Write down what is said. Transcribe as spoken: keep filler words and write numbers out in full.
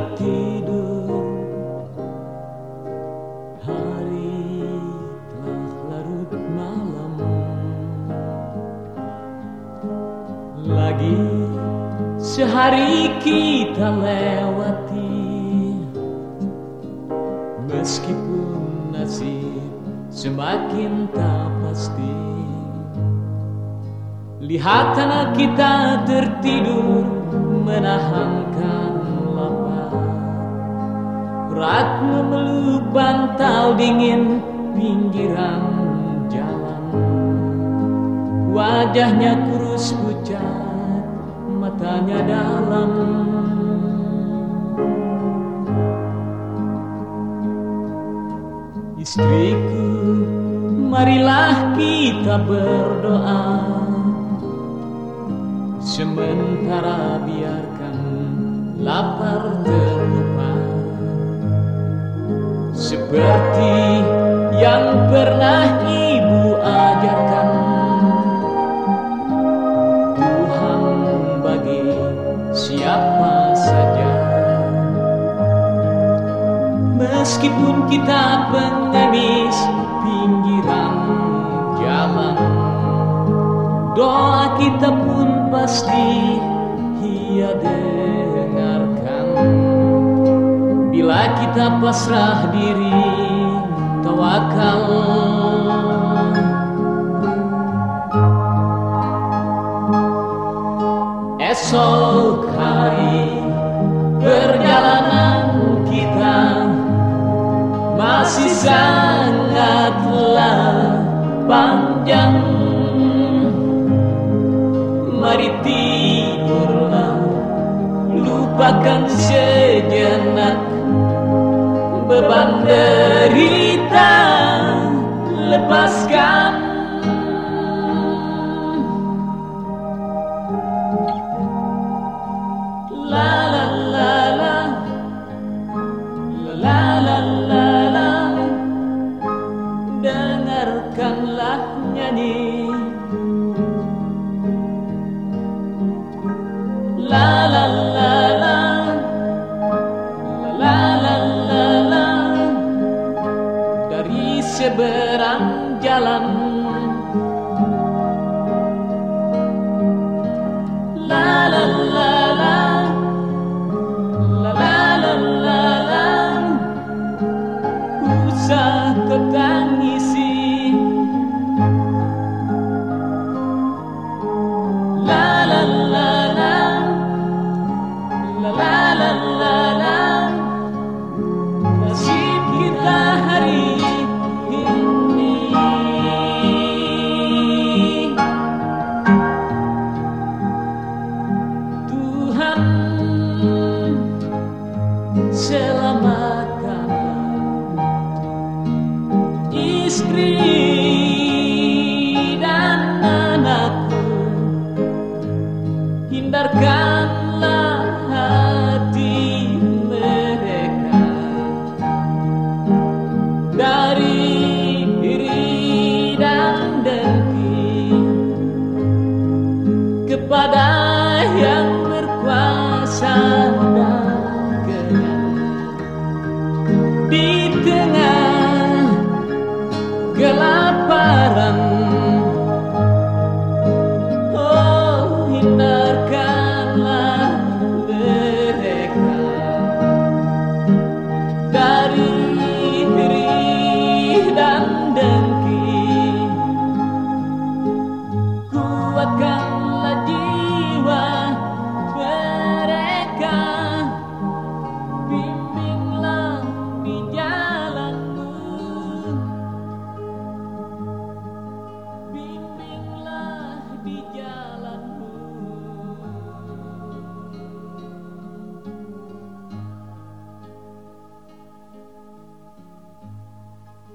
Kita tidur, hari telah larut malam. Lagi sehari kita lewati, meskipun nasib semakin tak pasti. Lihat anak kita tertidur, menahankan lapar. Berat memeluk bantal dingin pinggiran jalan. Wajahnya kurus pucat, matanya dalam. Istriku, marilah kita berdoa, sementara biarkan lapar terlupa. Seperti yang pernah ibu ajarkan, Tuhan bagi siapa saja. Meskipun kita pengemis pinggiran jalan, doa kita pun pasti Ia dengarkan. Bila kita pasrah diri, tawakal, esok hari perjalanan kita masih sangatlah panjang. Mari tidurlah, lupakan sejenak beban derita, lepaskan. La la la la, la la la la, dengarkanlah nyanyi. La la la la, la la la la, dari seberang jalan. La la la la, la la la la, usah kau tangisi. La la la la, la la la la, nasib kita hari ini. Tuhan selamatkanlah istri dan anakku, hindarkanlah hati mereka dari iri dan dengki kepada yang berkuasa dan kenyang. Di tengah kelaparan